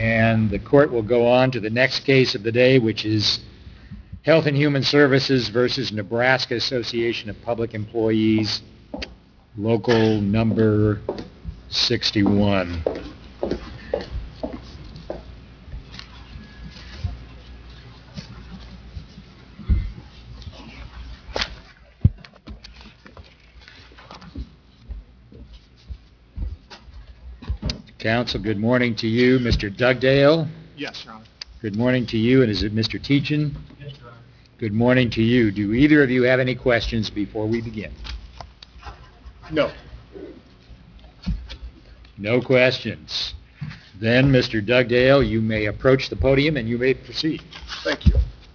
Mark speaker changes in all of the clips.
Speaker 1: And the court will go on to the next case of the day, which is Health and Human Services versus Nebraska Association of Public Employees, local number 61. Counsel, good morning to you. Mr. Dugdale?
Speaker 2: Yes, Your Honor.
Speaker 1: Good morning to you. And is it Mr. Teachin?
Speaker 2: Yes, Your Honor.
Speaker 1: Good morning to you. Do either of you have any questions before we begin?
Speaker 2: No.
Speaker 1: No questions. Then, Mr. Dugdale, you may approach the podium and you may proceed.
Speaker 2: Thank you.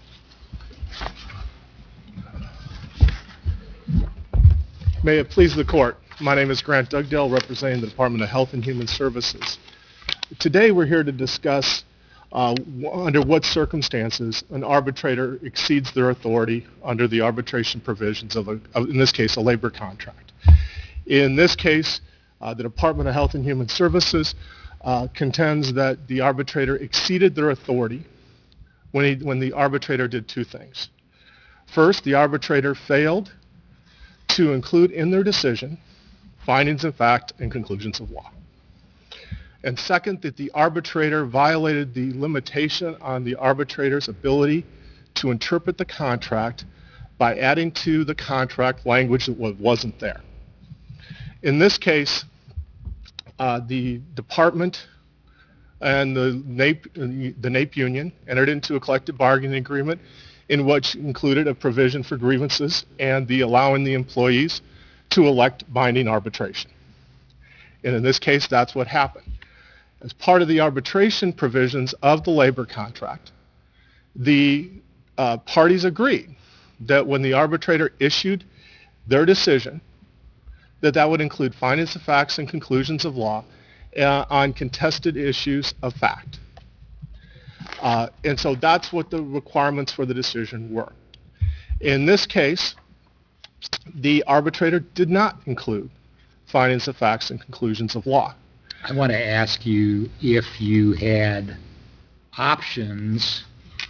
Speaker 2: May it please the court. My name is Grant Dugdale, representing the Department of Health and Human Services. Today we're here to discuss under what circumstances an arbitrator exceeds their authority under the arbitration provisions of, in this case, a labor contract. In this case, the Department of Health and Human Services contends that the arbitrator exceeded their authority when the arbitrator did two things. First, the arbitrator failed to include in their decision findings of fact and conclusions of law. And second, that the arbitrator violated the limitation on the arbitrator's ability to interpret the contract by adding to the contract language that wasn't there. In this case, the department and the NAPE union entered into a collective bargaining agreement in which included a provision for grievances and the allowing the employees to elect binding arbitration. And in this case, that's what happened. As part of the arbitration provisions of the labor contract, the parties agreed that when the arbitrator issued their decision, that would include findings of facts and conclusions of law on contested issues of fact. And so that's what the requirements for the decision were. In this case, the arbitrator did not include findings of facts and conclusions of law.
Speaker 1: I want to ask you if you had options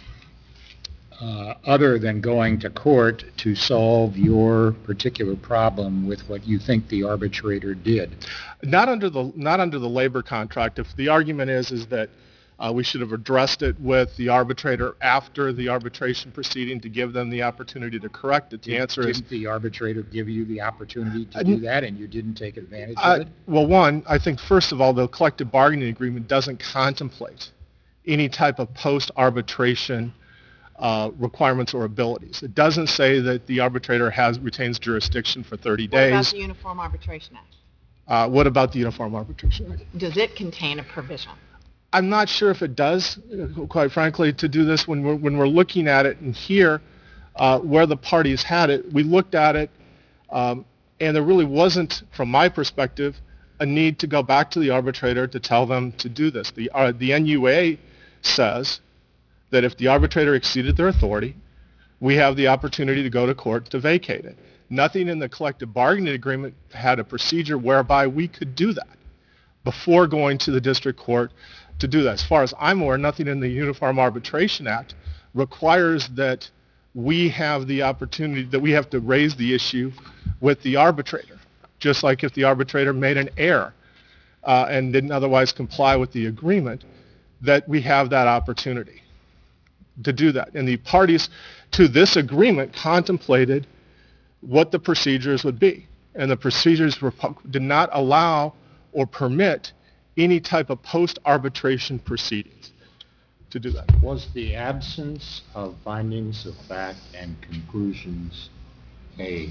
Speaker 1: other than going to court to solve your particular problem with what you think the arbitrator did.
Speaker 2: Not under the labor contract. If the argument is that we should have addressed it with the arbitrator after the arbitration proceeding to give them the opportunity to correct it. The answer is...
Speaker 1: Didn't the arbitrator give you the opportunity to do that and you didn't take advantage of it?
Speaker 2: Well, one, I think first of all, the collective bargaining agreement doesn't contemplate any type of post-arbitration requirements or abilities. It doesn't say that the arbitrator retains jurisdiction for 30 days.
Speaker 3: What about the Uniform Arbitration Act?
Speaker 2: What about the Uniform Arbitration Act?
Speaker 3: Does it contain a provision?
Speaker 2: I'm not sure if it does, quite frankly, to do this. When we're looking at it and here, where the parties had it, we looked at it, and there really wasn't, from my perspective, a need to go back to the arbitrator to tell them to do this. The NUA says that if the arbitrator exceeded their authority, we have the opportunity to go to court to vacate it. Nothing in the collective bargaining agreement had a procedure whereby we could do that before going to the district court to do that. As far as I'm aware, nothing in the Uniform Arbitration Act requires that we have the opportunity, that we have to raise the issue with the arbitrator, just like if the arbitrator made an error and didn't otherwise comply with the agreement, that we have that opportunity to do that. And the parties to this agreement contemplated what the procedures would be. And the procedures did not allow or permit any type of post-arbitration proceedings to do that.
Speaker 4: Was the absence of findings of fact and conclusions a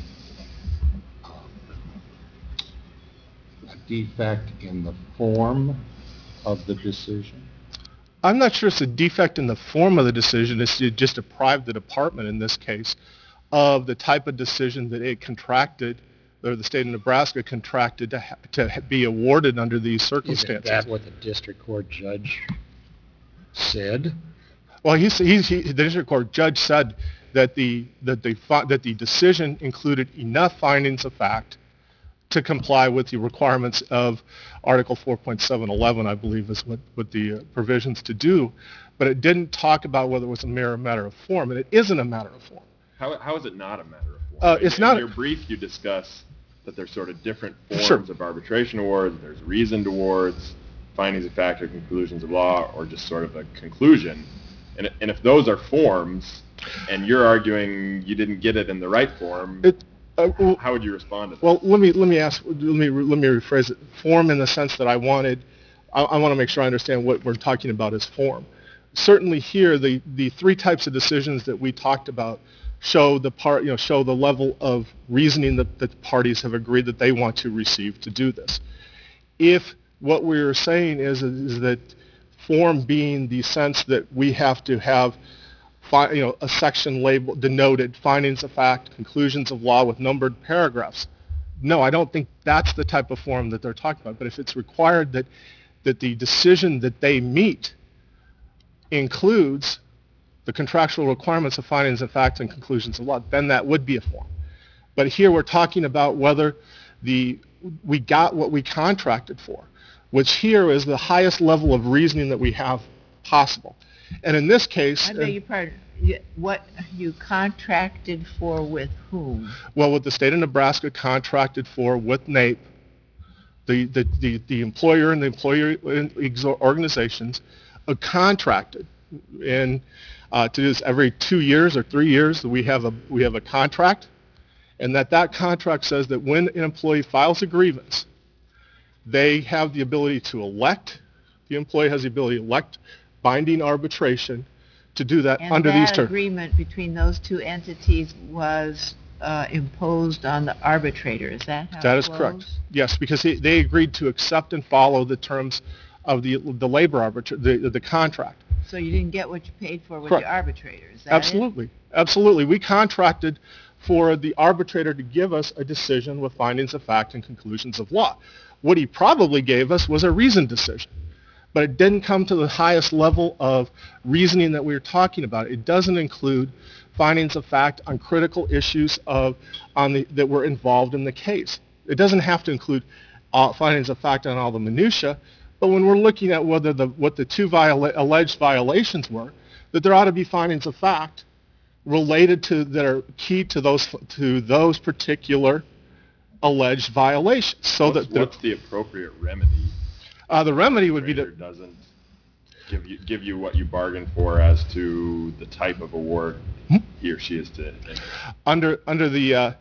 Speaker 4: defect in the form of the decision?
Speaker 2: I'm not sure it's a defect in the form of the decision. It's just deprived the department in this case of the type of decision that it contracted, or the state of Nebraska contracted to be awarded under these circumstances.
Speaker 1: Isn't that what the district court judge said?
Speaker 2: Well, the district court judge said that the decision included enough findings of fact to comply with the requirements of Article 4.711, I believe is what the provisions to do, but it didn't talk about whether it was a mere matter of form, and it isn't a matter of form.
Speaker 5: How is it not a matter of form?
Speaker 2: It's
Speaker 5: in
Speaker 2: not.
Speaker 5: your brief, you discuss that there's sort of different forms
Speaker 2: Sure.
Speaker 5: of arbitration awards. There's reasoned awards, findings of fact or conclusions of law, or just sort of a conclusion. And if those are forms, and you're arguing you didn't get it in the right form, how would you respond to that?
Speaker 2: Well, let me rephrase it. Form in the sense that I want to make sure I understand what we're talking about as form. Certainly here, the three types of decisions that we talked about show the level of reasoning that the parties have agreed that they want to receive to do this. If what we're saying is that form being the sense that we have to have a section labeled, denoted, findings of fact, conclusions of law with numbered paragraphs. No, I don't think that's the type of form that they're talking about. But if it's required that the decision that they meet includes the contractual requirements of findings of fact and conclusions of law, then that would be a form. But here we're talking about whether we got what we contracted for, which here is the highest level of reasoning that we have possible. And in this case...
Speaker 6: I beg your pardon. What you contracted for with whom?
Speaker 2: Well, what the state of Nebraska contracted for with NAPE, the employer and the employer organizations contracted to do this every 2 years or 3 years. We have a contract, and that contract says that when an employee files a grievance, they have the ability to elect. The employee has the ability to elect binding arbitration to do that under these terms.
Speaker 6: And that agreement between those two entities was imposed on the arbitrator. Is that how
Speaker 2: That
Speaker 6: it
Speaker 2: is
Speaker 6: flows?
Speaker 2: correct. Yes, because they agreed to accept and follow the terms of the labor the contract.
Speaker 6: So you didn't get what you paid for with
Speaker 2: Correct.
Speaker 6: the arbitrator. Is that
Speaker 2: Absolutely. Absolutely. We contracted for the arbitrator to give us a decision with findings of fact and conclusions of law. What he probably gave us was a reasoned decision, but it didn't come to the highest level of reasoning that we were talking about. It doesn't include findings of fact on critical issues that were involved in the case. It doesn't have to include findings of fact on all the minutia, but when we're looking at what the two alleged violations were, that there ought to be findings of fact related to that are key to those particular alleged violations. So
Speaker 5: what's the appropriate remedy?
Speaker 2: The remedy would be
Speaker 5: that doesn't give you what you bargained for as to the type of award he or she is to
Speaker 2: under the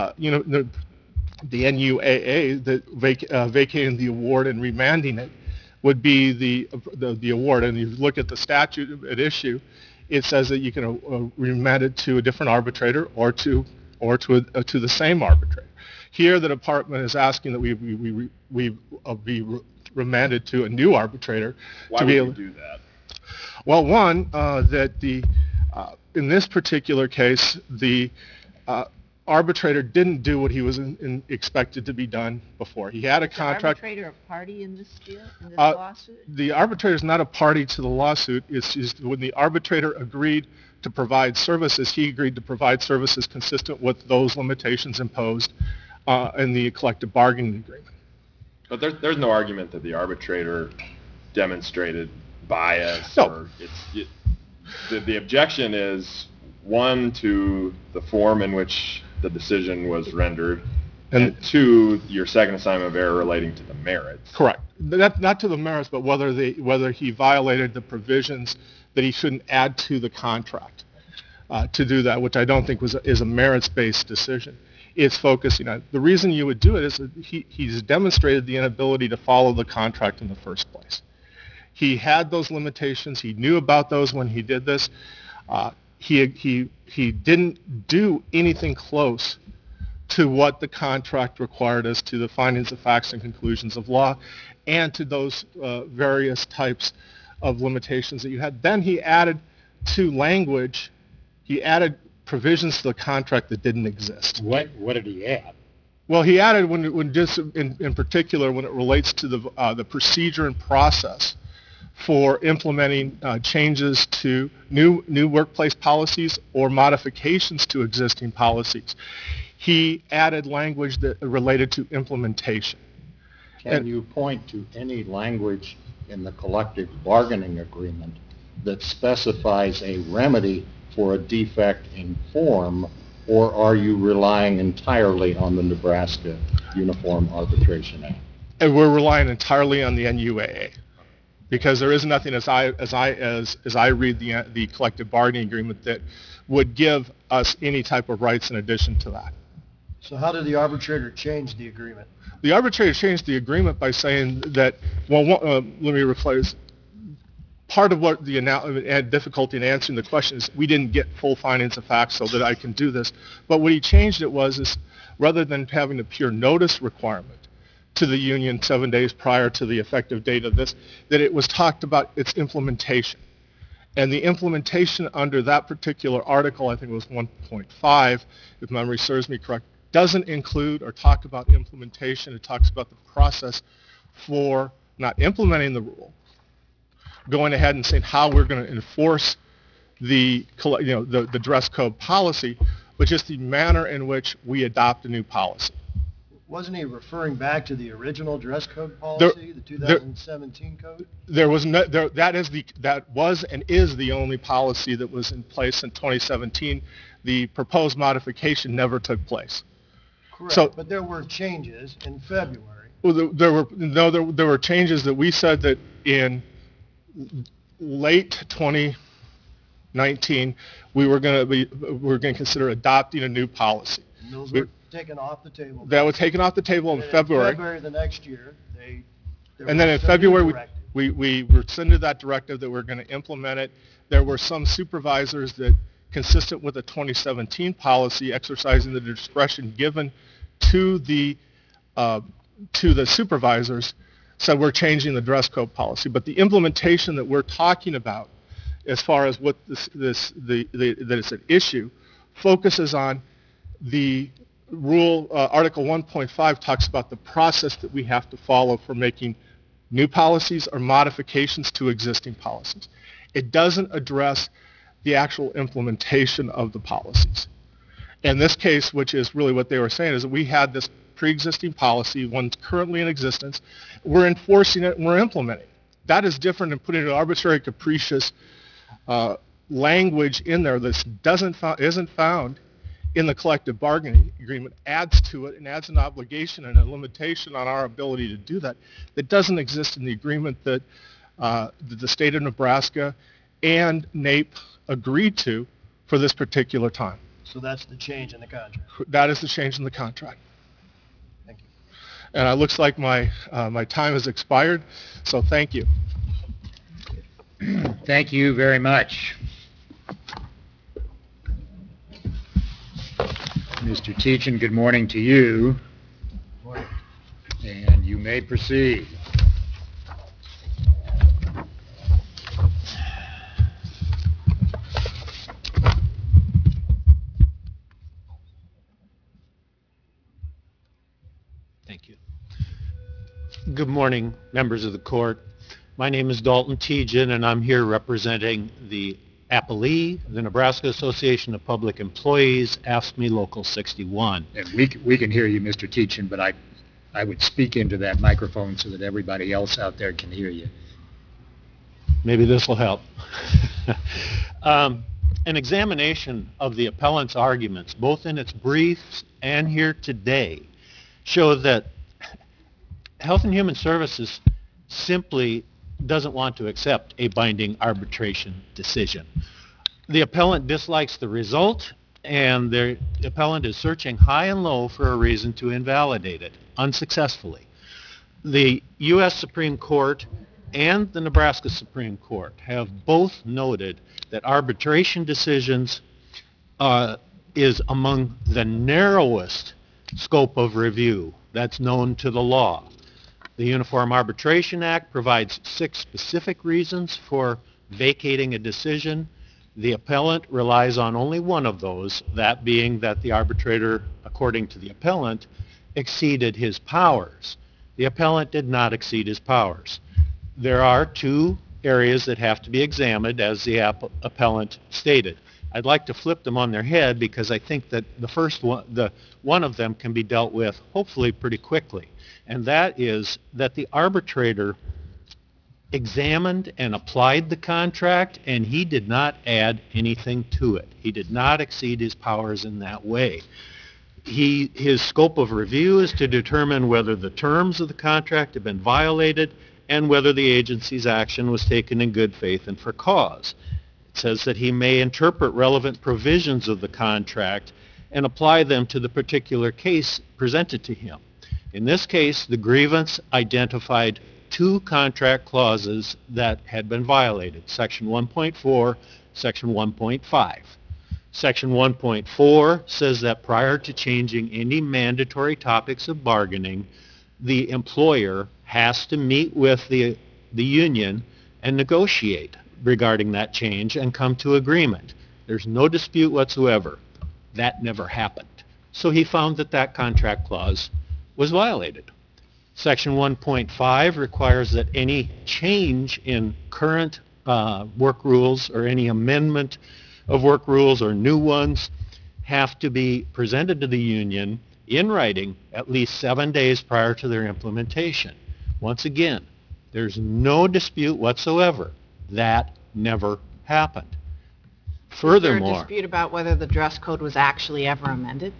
Speaker 2: NUAA, that vacating the award and remanding it would be the award. And if you look at the statute at issue, it says that you can remand it to a different arbitrator or to the same arbitrator. Here, the department is asking that we be remanded to a new arbitrator.
Speaker 5: Why would you do that?
Speaker 2: Well, one, that in this particular case, the arbitrator didn't do what he was expected to be done before. He had a contract.
Speaker 6: Is the arbitrator a party in this deal, in this lawsuit?
Speaker 2: The arbitrator is not a party to the lawsuit. It's when the arbitrator agreed to provide services, he agreed to provide services consistent with those limitations imposed in the collective bargaining agreement.
Speaker 5: But there's no argument that the arbitrator demonstrated bias.
Speaker 2: No.
Speaker 5: Or the objection is, one, to the form in which the decision was rendered, and two, your second assignment of error relating to the merits.
Speaker 2: Correct. Not to the merits, but whether he violated the provisions that he shouldn't add to the contract to do that, which I don't think is a merits-based decision. It's focusing on the reason you would do it is that he's demonstrated the inability to follow the contract in the first place. He had those limitations. He knew about those when he did this. He didn't do anything close to what the contract required as to the findings of facts and conclusions of law and to those various types of limitations that you had. Then he added to language, he added provisions to the contract that didn't exist.
Speaker 1: What did he add?
Speaker 2: Well, he added when just in particular when it relates to the procedure and process for implementing changes to new workplace policies or modifications to existing policies. he added language that related to implementation.
Speaker 4: Can you point to any language in the collective bargaining agreement that specifies a remedy for a defect in form, or are you relying entirely on the Nebraska Uniform Arbitration Act?
Speaker 2: And we're relying entirely on the NUAA, because there is nothing as I read the collective bargaining agreement that would give us any type of rights in addition to that.
Speaker 7: So how did the arbitrator change the agreement?
Speaker 2: The arbitrator changed the agreement by saying that, well, let me rephrase. Part of what the difficulty in answering the question is we didn't get full findings of fact so that I can do this. But what he changed it is rather than having a pure notice requirement to the union 7 days prior to the effective date of this, that it was talked about its implementation. And the implementation under that particular article, I think it was 1.5, if memory serves me correct, doesn't include or talk about implementation. It talks about the process for not implementing the rule, going ahead and saying how we're going to enforce the dress code policy, but just the manner in which we adopt a new policy.
Speaker 7: Wasn't he referring back to the original dress code policy, the 2017 code?
Speaker 2: That was and is the only policy that was in place in 2017. The proposed modification never took place.
Speaker 7: Correct, but there were changes in February.
Speaker 2: Well, there were changes that we said that in late 2019 we were going to consider adopting a new policy.
Speaker 7: And those were taken off the table.
Speaker 2: That was taken off the table in February.
Speaker 7: In February the next year,
Speaker 2: and then in February we rescinded that directive that we're going to implement it. There were some supervisors that, consistent with the 2017 policy, exercising the discretion given to the supervisors, said we're changing the dress code policy. But the implementation that we're talking about, as far as what that is an issue, focuses on the rule. Article 1.5 talks about the process that we have to follow for making new policies or modifications to existing policies. It doesn't address the actual implementation of the policies. In this case, which is really what they were saying, is that we had this pre-existing policy, one currently in existence, we're enforcing it and we're implementing it. That is different than putting an arbitrary, capricious language in there that isn't found in the collective bargaining agreement, adds to it and adds an obligation and a limitation on our ability to do that doesn't exist in the agreement that the state of Nebraska and NAPE agreed to for this particular time.
Speaker 7: So that's the change in the contract.
Speaker 2: That is the change in the contract.
Speaker 7: Thank you.
Speaker 2: And it looks like my time has expired, so thank you.
Speaker 1: Thank you very much. Mr. Teachin, good morning to you.
Speaker 7: Good morning.
Speaker 1: And you may proceed.
Speaker 8: Thank you. Good morning, members of the court. My name is Dalton Teachin, and I'm here representing the APALE, the Nebraska Association of Public Employees, AFSCME Local 61.
Speaker 1: And we can hear you, Mr. Teachin, but I would speak into that microphone so that everybody else out there can hear you.
Speaker 8: Maybe this will help. An examination of the appellant's arguments, both in its briefs and here today, show that Health and Human Services simply doesn't want to accept a binding arbitration decision. The appellant dislikes the result, and the appellant is searching high and low for a reason to invalidate it, unsuccessfully. The U.S. Supreme Court and the Nebraska Supreme Court have both noted that arbitration decisions is among the narrowest scope of review that's known to the law. The Uniform Arbitration Act provides 6 specific reasons for vacating a decision. The appellant relies on only one of those, that being that the arbitrator, according to the appellant, exceeded his powers. The appellant did not exceed his powers. There are 2 areas that have to be examined, as the appellant stated. I'd like to flip them on their head because I think that the first one, one of them can be dealt with hopefully pretty quickly. And that is that the arbitrator examined and applied the contract, and he did not add anything to it. He did not exceed his powers in that way. His scope of review is to determine whether the terms of the contract have been violated and whether the agency's action was taken in good faith and for cause. It says that he may interpret relevant provisions of the contract and apply them to the particular case presented to him. In this case, the grievance identified two contract clauses that had been violated, Section 1.4, Section 1.5. Section 1.4 says that prior to changing any mandatory topics of bargaining, the employer has to meet with the union and negotiate regarding that change and come to agreement. There's no dispute whatsoever. That never happened. So he found that that contract clause was violated. Section 1.5 requires that any change in current work rules or any amendment of work rules or new ones have to be presented to the union in writing at least 7 days prior to their implementation. Once again, there's no dispute whatsoever. That never happened. Furthermore,
Speaker 3: is there a dispute about whether the dress code was actually ever amended?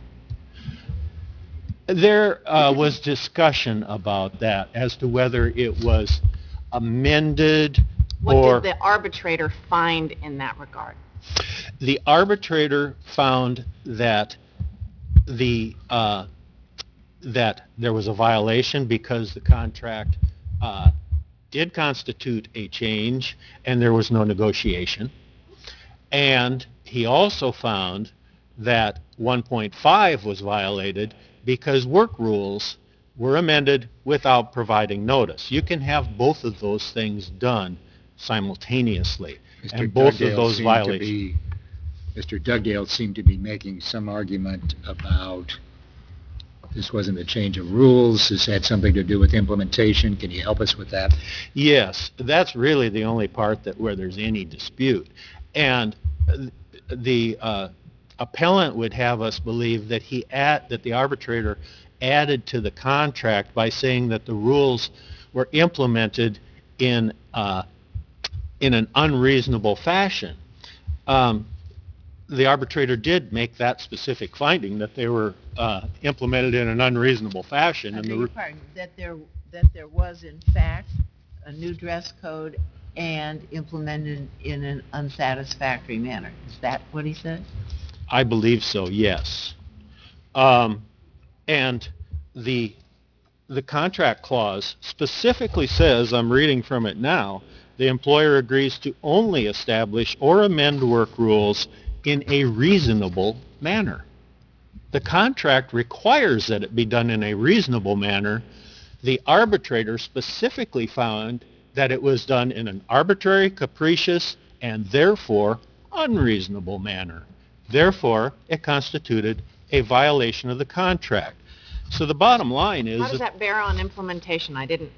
Speaker 8: There was discussion about that as to whether it was amended or...
Speaker 3: What did the arbitrator find in that regard?
Speaker 8: The arbitrator found that that there was a violation because the contract did constitute a change and there was no negotiation. And he also found that 1.5 was violated because work rules were amended without providing notice. You can have both of those things done simultaneously. And both of those violations.
Speaker 1: Mr. Dugdale seemed to be making some argument about this wasn't a change of rules, this had something to do with implementation. Can you help us with that?
Speaker 8: Yes, that's really the only part where there's any dispute. And the appellant would have us believe that that the arbitrator added to the contract by saying that the rules were implemented in an unreasonable fashion. The arbitrator did make that specific finding that they were implemented in an unreasonable fashion.
Speaker 6: That there was in fact a new dress code and implemented in an unsatisfactory manner. Is that what he said?
Speaker 8: I believe so, yes. And the contract clause specifically says, I'm reading from it now, the employer agrees to only establish or amend work rules in a reasonable manner. The contract requires that it be done in a reasonable manner. The arbitrator specifically found that it was done in an arbitrary, capricious, and therefore unreasonable manner. Therefore, it constituted a violation of the contract. So the bottom line is...
Speaker 3: How does that bear on implementation?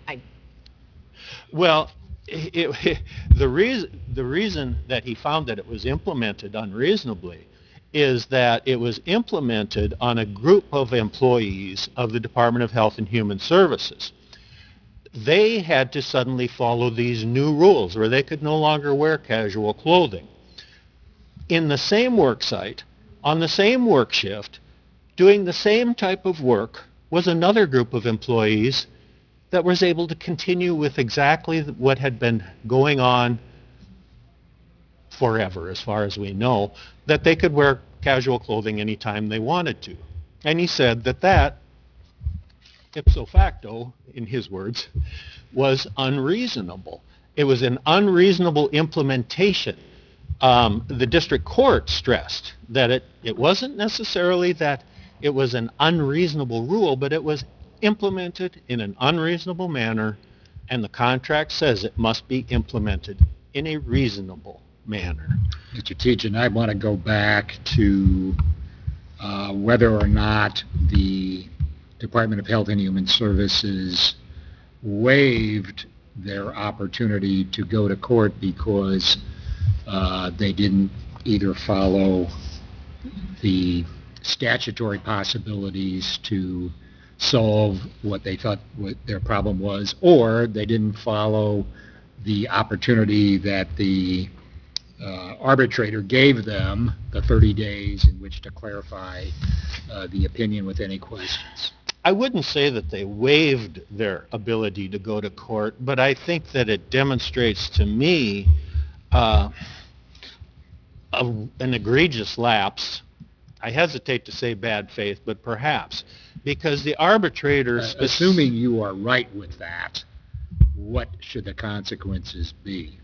Speaker 8: Well, the reason that he found that it was implemented unreasonably is that it was implemented on a group of employees of the Department of Health and Human Services. They had to suddenly follow these new rules where they could no longer wear casual clothing. In the same work site, on the same work shift, doing the same type of work was another group of employees that was able to continue with exactly what had been going on forever, as far as we know, that they could wear casual clothing anytime they wanted to. And he said that ipso facto, in his words, was unreasonable. It was an unreasonable implementation. The district court stressed that it wasn't necessarily that it was an unreasonable rule, but it was implemented in an unreasonable manner, and the contract says it must be implemented in a reasonable manner.
Speaker 1: Mr. Teachin, I want to go back to whether or not the Department of Health and Human Services waived their opportunity to go to court because they didn't either follow the statutory possibilities to solve what they thought what their problem was, or they didn't follow the opportunity that the arbitrator gave them, the 30 days in which to clarify the opinion with any questions.
Speaker 8: I wouldn't say that they waived their ability to go to court, but I think that it demonstrates to me an egregious lapse. I hesitate to say bad faith, but perhaps, because the arbitrator...
Speaker 1: Assuming you are right with that, what should the consequences be?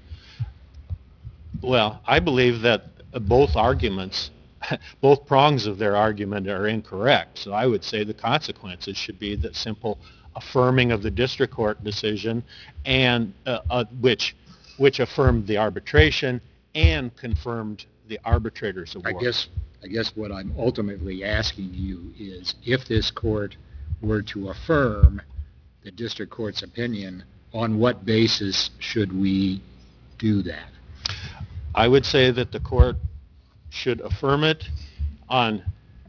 Speaker 8: Well, I believe that both arguments, both prongs of their argument are incorrect. So I would say the consequences should be the simple affirming of the district court decision, and which affirmed the arbitration and confirmed the arbitrator's award.
Speaker 1: I guess what I'm ultimately asking you is, if this court were to affirm the district court's opinion, on what basis should we do that?
Speaker 8: I would say that the court should affirm it on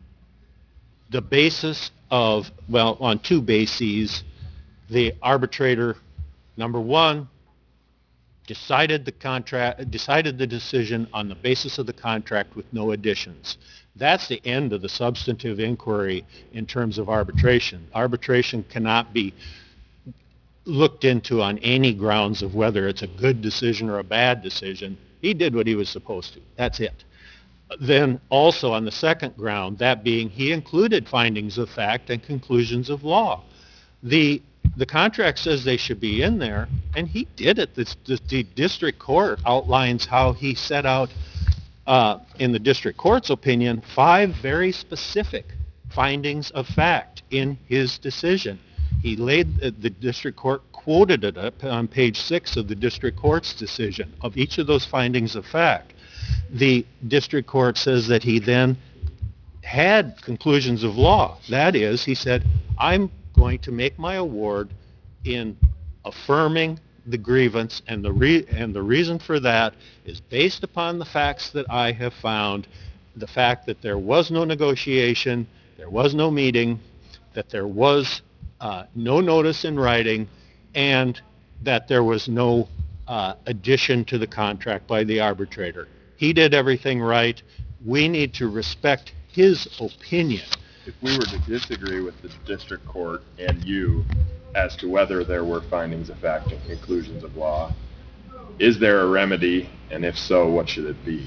Speaker 8: the basis of, well, on two bases. The arbitrator, number one, decided the decision on the basis of the contract with no additions. That's the end of the substantive inquiry in terms of arbitration. Arbitration cannot be looked into on any grounds of whether it's a good decision or a bad decision. He did what he was supposed to. That's it. Then also on the second ground, that being he included findings of fact and conclusions of law. The contract says they should be in there, and he did it. The district court outlines how he set out, in the district court's opinion, 5 very specific findings of fact in his decision. The district court quoted it up on page 6 of the district court's decision of each of those findings of fact. The district court says that he then had conclusions of law. That is, he said, I'm going to make my award in affirming the grievance, and the reason for that is based upon the facts that I have found, the fact that there was no negotiation, there was no meeting, that there was no notice in writing, and that there was no addition to the contract by the arbitrator. He did everything right. We need to respect his opinion.
Speaker 5: If we were to disagree with the district court and you as to whether there were findings of fact and conclusions of law, is there a remedy, and if so, what should it be?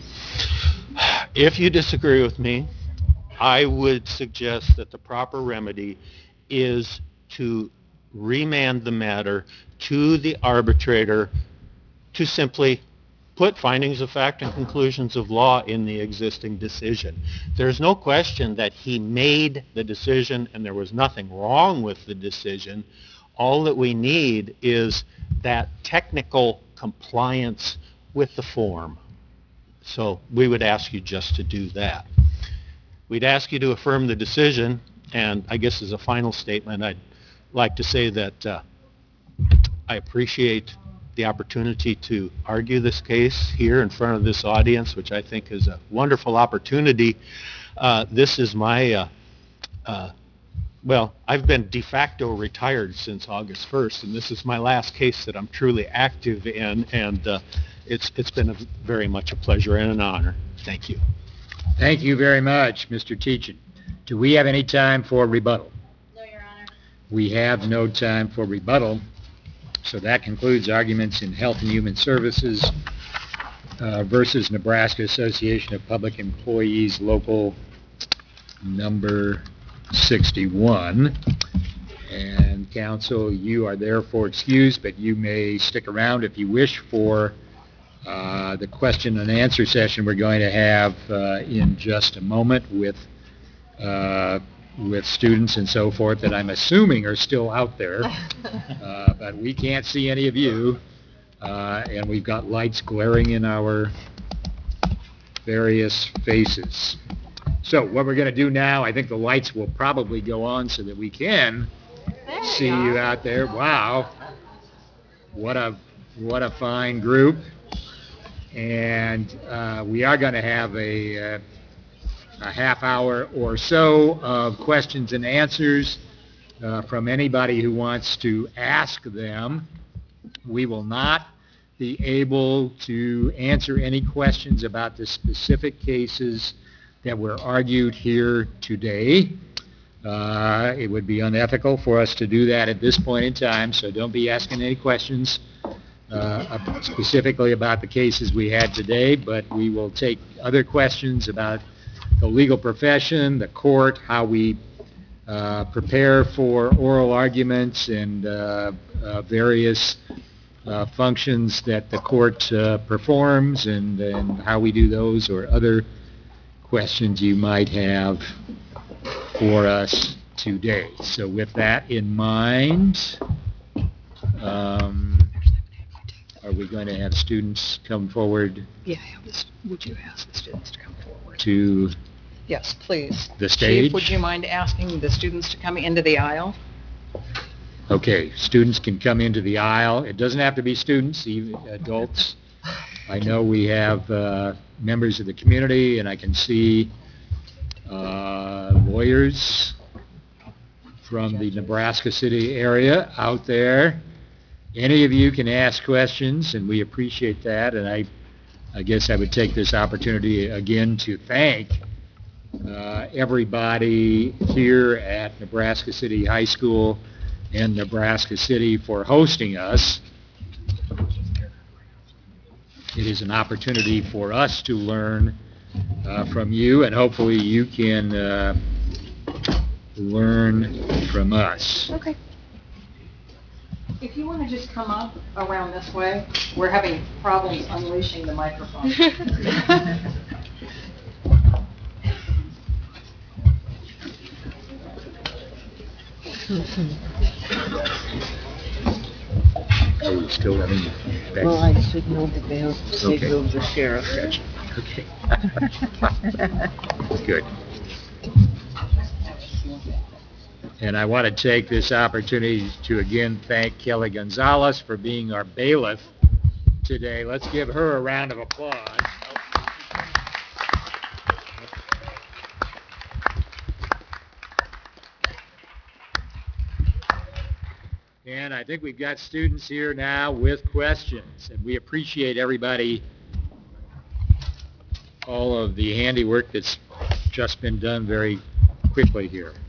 Speaker 8: If you disagree with me, I would suggest that the proper remedy is to remand the matter to the arbitrator to simply put findings of fact and conclusions of law in the existing decision. There's no question that he made the decision and there was nothing wrong with the decision. All that we need is that technical compliance with the form. So we would ask you just to do that. We'd ask you to affirm the decision, and I guess as a final statement, I'd like to say that I appreciate the opportunity to argue this case here in front of this audience, which I think is a wonderful opportunity. This is my, well, I've been de facto retired since August 1st, and this is my last case that I'm truly active in, and it's been very much a pleasure and an honor. Thank you.
Speaker 1: Thank you very much, Mr. Teachin. Do we have any time for rebuttal?
Speaker 9: No, Your Honor.
Speaker 1: We have no time for rebuttal. So that concludes arguments in Health and Human Services versus Nebraska Association of Public Employees, Local Number 61. And counsel, you are therefore excused, but you may stick around if you wish for the question and answer session we're going to have in just a moment with students and so forth that I'm assuming are still out there, but we can't see any of you, and we've got lights glaring in our various faces. So what we're going to do now, I think the lights will probably go on so that we can see you out there. Wow, what a fine group. And we are going to have a half hour or so of questions and answers from anybody who wants to ask them. We will not be able to answer any questions about the specific cases that were argued here today. It would be unethical for us to do that at this point in time, so don't be asking any questions specifically about the cases we had today, but we will take other questions about the legal profession, the court, how we prepare for oral arguments, and various functions that the court performs, and how we do those, or other questions you might have for us today. So with that in mind, are we going to have students come forward
Speaker 9: Yeah, would you ask the students to come forward?
Speaker 1: to
Speaker 9: Yes, please.
Speaker 1: the stage?
Speaker 9: Chief, would you mind asking the students to come into the aisle?
Speaker 1: Okay, students can come into the aisle. It doesn't have to be students, even adults. I know we have members of the community, and I can see lawyers from the Nebraska City area out there. Any of you can ask questions, and we appreciate that. And I guess I would take this opportunity again to thank everybody here at Nebraska City High School and Nebraska City for hosting us. It is an opportunity for us to learn from you, and hopefully you can learn from us.
Speaker 9: Okay. If you want to just come up around this way, we're having problems unleashing the microphone.
Speaker 1: Are we still having that?
Speaker 6: Well, I signaled that they'll signal the sheriff.
Speaker 1: Gotcha. Okay. Good. And I want to take this opportunity to again thank Kelly Gonzalez for being our bailiff today. Let's give her a round of applause. And I think we've got students here now with questions, and we appreciate everybody, all of the handiwork that's just been done very quickly here.